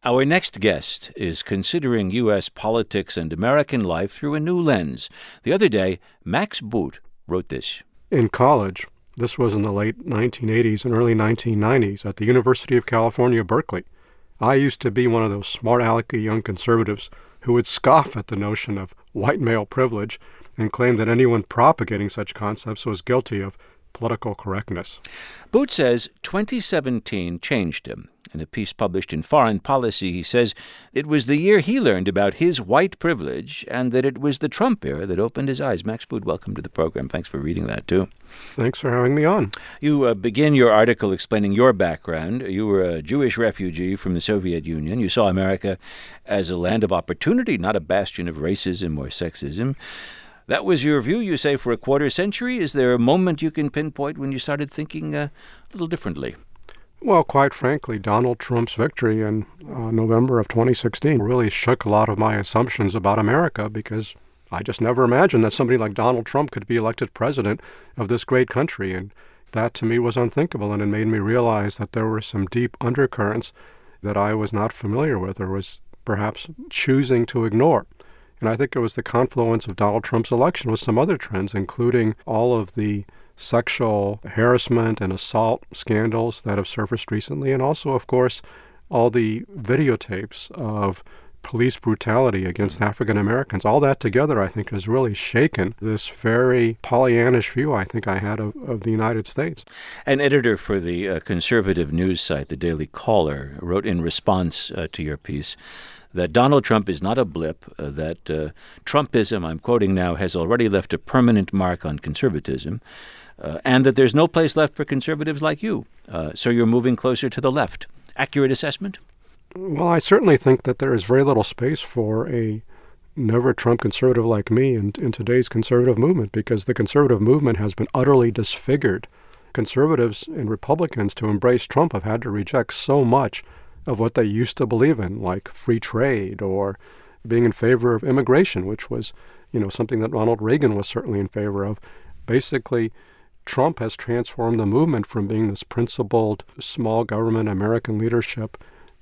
Our next guest is considering U.S. politics and American life through a new lens. The other day, Max Boot wrote this. In college, this was in the late 1980s and early 1990s at the University of California, Berkeley, I used to be one of those smart-alecky young conservatives who would scoff at the notion of white male privilege and claim that anyone propagating such concepts was guilty of political correctness. Boot says 2017 changed him. In a piece published in Foreign Policy, he says it was the year he learned about his white privilege and that it was the Trump era that opened his eyes. Max Boot, welcome to the program. Thanks for reading that, too. Thanks for having me on. You begin your article explaining your background. You were a Jewish refugee from the Soviet Union. You saw America as a land of opportunity, not a bastion of racism or sexism. That was your view, you say, for a quarter century. Is there a moment you can pinpoint when you started thinking a little differently? Well, quite frankly, Donald Trump's victory in November of 2016 really shook a lot of my assumptions about America because I just never imagined that somebody like Donald Trump could be elected president of this great country. And that, to me, was unthinkable. And it made me realize that there were some deep undercurrents that I was not familiar with or was perhaps choosing to ignore. And I think it was the confluence of Donald Trump's election with some other trends, including all of the sexual harassment and assault scandals that have surfaced recently, and also, of course, all the videotapes of police brutality against African Americans. All that together, I think, has really shaken this very Pollyannish view I think I had of the United States. An editor for the conservative news site, The Daily Caller, wrote in response to your piece that Donald Trump is not a blip, that Trumpism, I'm quoting now, has already left a permanent mark on conservatism, and that there's no place left for conservatives like you. So you're moving closer to the left. Accurate assessment? Well, I certainly think that there is very little space for a never-Trump conservative like me in today's conservative movement, because the conservative movement has been utterly disfigured. Conservatives and Republicans, to embrace Trump, have had to reject so much of what they used to believe in, like free trade or being in favor of immigration, which was, something that Ronald Reagan was certainly in favor of. Basically, Trump has transformed the movement from being this principled, small government, American leadership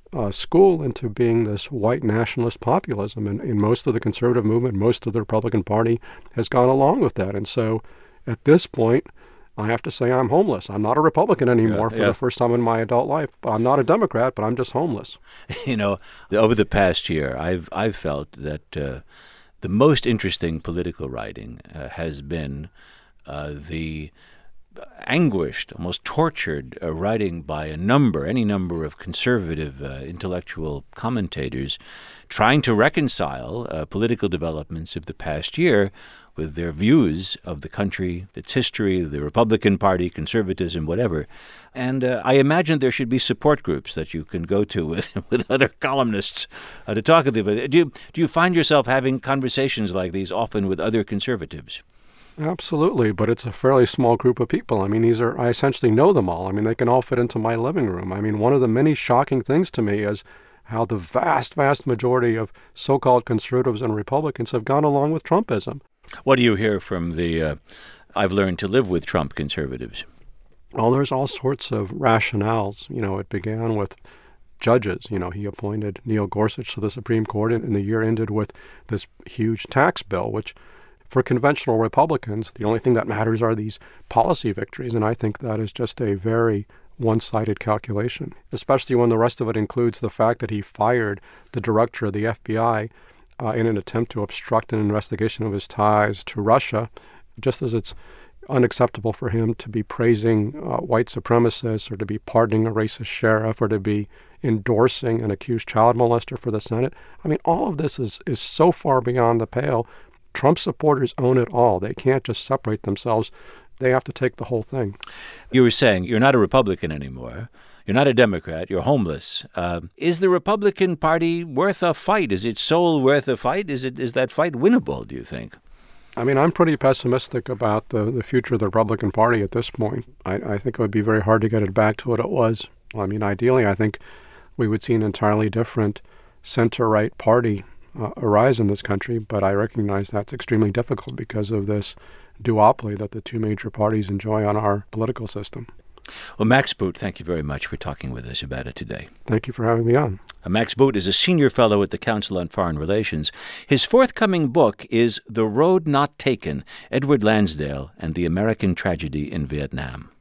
school into being this white nationalist populism. And in most of the conservative movement, most of the Republican Party has gone along with that. And so at this point, I have to say I'm homeless. I'm not a Republican anymore for the first time in my adult life. I'm not a Democrat, but I'm just homeless. Over the past year, I've felt that the most interesting political writing has been the anguished, almost tortured writing by any number of conservative intellectual commentators trying to reconcile political developments of the past year with their views of the country, its history, the Republican Party, conservatism, whatever. And I imagine there should be support groups that you can go to with other columnists to talk with them. Do you find yourself having conversations like these often with other conservatives? Absolutely, but it's a fairly small group of people. I mean, I essentially know them all. I mean, they can all fit into my living room. I mean, one of the many shocking things to me is how the vast, vast majority of so-called conservatives and Republicans have gone along with Trumpism. What do you hear from the I've learned to live with Trump conservatives? Well, there's all sorts of rationales. It began with judges. He appointed Neil Gorsuch to the Supreme Court, and the year ended with this huge tax bill, which for conventional Republicans, the only thing that matters are these policy victories. And I think that is just a very one-sided calculation, especially when the rest of it includes the fact that he fired the director of the FBI in an attempt to obstruct an investigation of his ties to Russia, just as it's unacceptable for him to be praising white supremacists or to be pardoning a racist sheriff or to be endorsing an accused child molester for the Senate. I mean, all of this is so far beyond the pale. Trump supporters own it all. They can't just separate themselves. They have to take the whole thing. You were saying you're not a Republican anymore. You're not a Democrat. You're homeless. Is the Republican Party worth a fight? Is its soul worth a fight? Is that fight winnable, do you think? I mean, I'm pretty pessimistic about the future of the Republican Party at this point. I think it would be very hard to get it back to what it was. I mean, ideally, I think we would see an entirely different center-right party arise in this country, but I recognize that's extremely difficult because of this duopoly that the two major parties enjoy on our political system. Well, Max Boot, thank you very much for talking with us about it today. Thank you for having me on. Max Boot is a senior fellow at the Council on Foreign Relations. His forthcoming book is The Road Not Taken, Edward Lansdale and the American Tragedy in Vietnam.